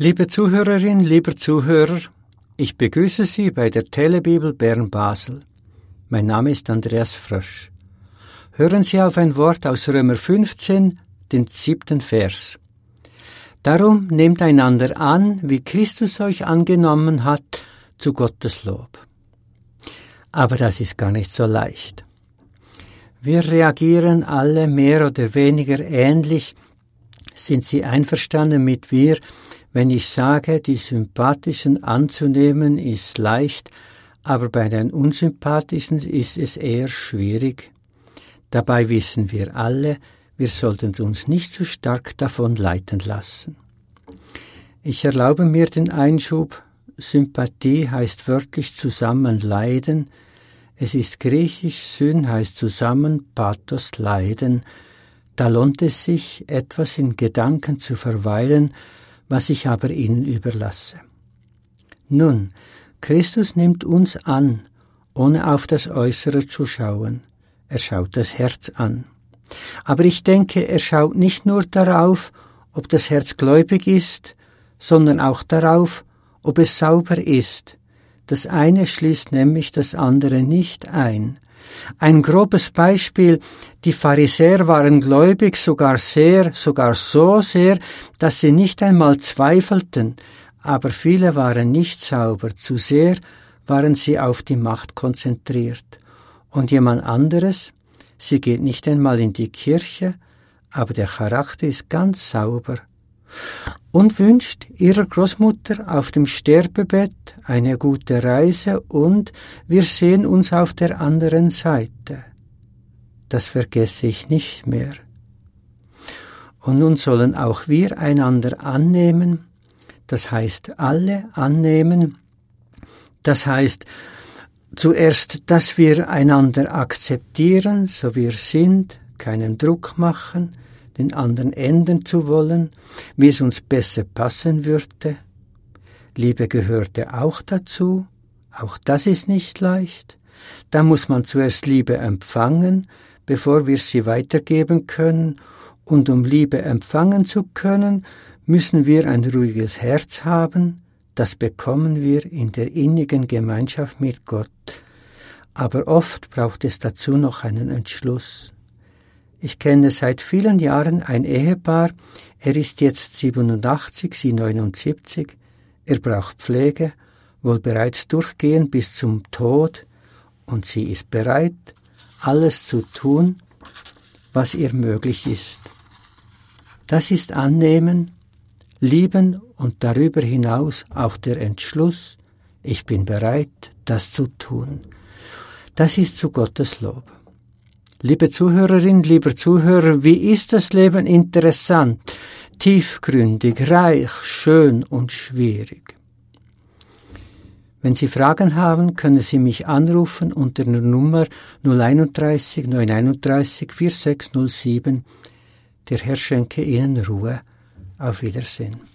Liebe Zuhörerin, lieber Zuhörer, ich begrüße Sie bei der Telebibel Bern-Basel. Mein Name ist Andreas Frösch. Hören Sie auf ein Wort aus Römer 15, den 7. Vers. Darum nehmt einander an, wie Christus euch angenommen hat, zu Gottes Lob. Aber das ist gar nicht so leicht. Wir reagieren alle mehr oder weniger ähnlich. Sind Sie einverstanden mit mir, wenn ich sage, die Sympathischen anzunehmen ist leicht, aber bei den Unsympathischen ist es eher schwierig? Dabei wissen wir alle, wir sollten uns nicht zu stark davon leiten lassen. Ich erlaube mir den Einschub, Sympathie heißt wörtlich zusammen leiden. Es ist griechisch, Syn heißt zusammen, Pathos leiden. Da lohnt es sich, etwas in Gedanken zu verweilen, was ich aber Ihnen überlasse. Nun, Christus nimmt uns an, ohne auf das Äußere zu schauen. Er schaut das Herz an. Aber ich denke, er schaut nicht nur darauf, ob das Herz gläubig ist, sondern auch darauf, ob es sauber ist. Das eine schließt nämlich das andere nicht ein. Ein grobes Beispiel, die Pharisäer waren gläubig, sogar so sehr, dass sie nicht einmal zweifelten, aber viele waren nicht sauber, zu sehr waren sie auf die Macht konzentriert. Und jemand anderes, sie geht nicht einmal in die Kirche, aber der Charakter ist ganz sauber und wünscht ihrer Großmutter auf dem Sterbebett eine gute Reise und wir sehen uns auf der anderen Seite. Das vergesse ich nicht mehr. Und nun sollen auch wir einander annehmen, das heißt alle annehmen, das heißt zuerst, dass wir einander akzeptieren, so wir sind, keinen Druck machen, den anderen ändern zu wollen, wie es uns besser passen würde. Liebe gehörte auch dazu, auch das ist nicht leicht. Da muss man zuerst Liebe empfangen, bevor wir sie weitergeben können, und um Liebe empfangen zu können, müssen wir ein ruhiges Herz haben, das bekommen wir in der innigen Gemeinschaft mit Gott. Aber oft braucht es dazu noch einen Entschluss. Ich kenne seit vielen Jahren ein Ehepaar, er ist jetzt 87, sie 79, er braucht Pflege, wohl bereits durchgehend bis zum Tod, und sie ist bereit, alles zu tun, was ihr möglich ist. Das ist Annehmen, Lieben und darüber hinaus auch der Entschluss, ich bin bereit, das zu tun. Das ist zu Gottes Lob. Liebe Zuhörerin, lieber Zuhörer, wie ist das Leben interessant, tiefgründig, reich, schön und schwierig? Wenn Sie Fragen haben, können Sie mich anrufen unter der Nummer 031 931 4607. Der Herr schenke Ihnen Ruhe. Auf Wiedersehen.